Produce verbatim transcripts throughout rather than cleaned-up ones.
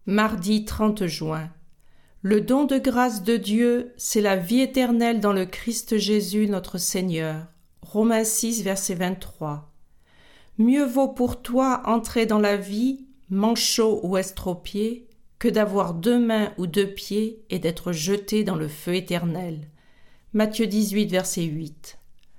Mardi trente juin. Le don de grâce de Dieu, c'est la vie éternelle dans le Christ Jésus notre Seigneur. Romains six, verset vingt-trois. Mieux vaut pour toi entrer dans la vie, manchot ou estropié, que d'avoir deux mains ou deux pieds et d'être jeté dans le feu éternel. Matthieu dix-huit, verset huit.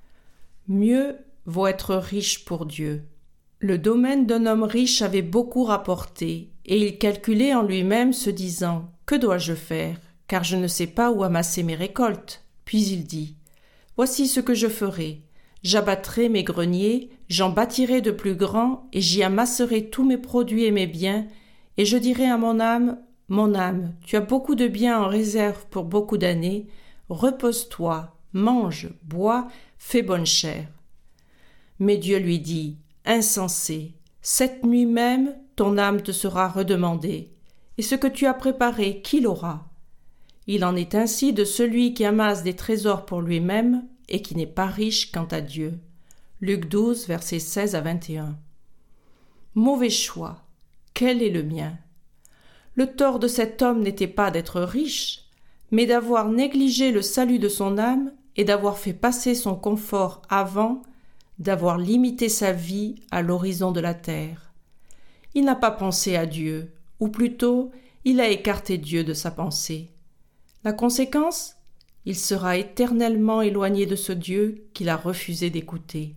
Mieux vaut être riche pour Dieu. Le domaine d'un homme riche avait beaucoup rapporté, et il calculait en lui-même se disant « Que dois-je faire, car je ne sais pas où amasser mes récoltes ?» Puis il dit « Voici ce que je ferai. J'abattrai mes greniers, j'en bâtirai de plus grands, et j'y amasserai tous mes produits et mes biens, et je dirai à mon âme, « Mon âme, tu as beaucoup de biens en réserve pour beaucoup d'années, repose-toi, mange, bois, fais bonne chère. » Mais Dieu lui dit « Insensé, cette nuit même, ton âme te sera redemandée, et ce que tu as préparé, qui l'aura ? Il en est ainsi de celui qui amasse des trésors pour lui-même et qui n'est pas riche quant à Dieu. » Luc douze, versets seize à vingt et un. Mauvais choix. Quel est le mien ? Le tort de cet homme n'était pas d'être riche, mais d'avoir négligé le salut de son âme et d'avoir fait passer son confort avant, d'avoir limité sa vie à l'horizon de la terre. Il n'a pas pensé à Dieu, ou plutôt, il a écarté Dieu de sa pensée. La conséquence ? Il sera éternellement éloigné de ce Dieu qu'il a refusé d'écouter.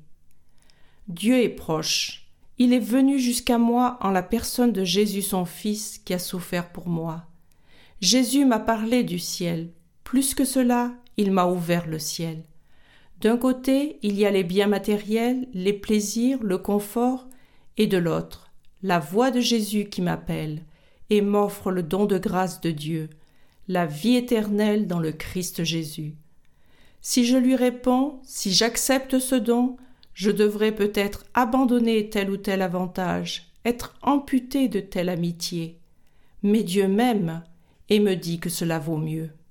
Dieu est proche. Il est venu jusqu'à moi en la personne de Jésus son Fils qui a souffert pour moi. Jésus m'a parlé du ciel. Plus que cela, il m'a ouvert le ciel. D'un côté, il y a les biens matériels, les plaisirs, le confort, et de l'autre, la voix de Jésus qui m'appelle et m'offre le don de grâce de Dieu, la vie éternelle dans le Christ Jésus. Si je lui réponds, si j'accepte ce don, je devrais peut-être abandonner tel ou tel avantage, être amputé de telle amitié. Mais Dieu m'aime et me dit que cela vaut mieux.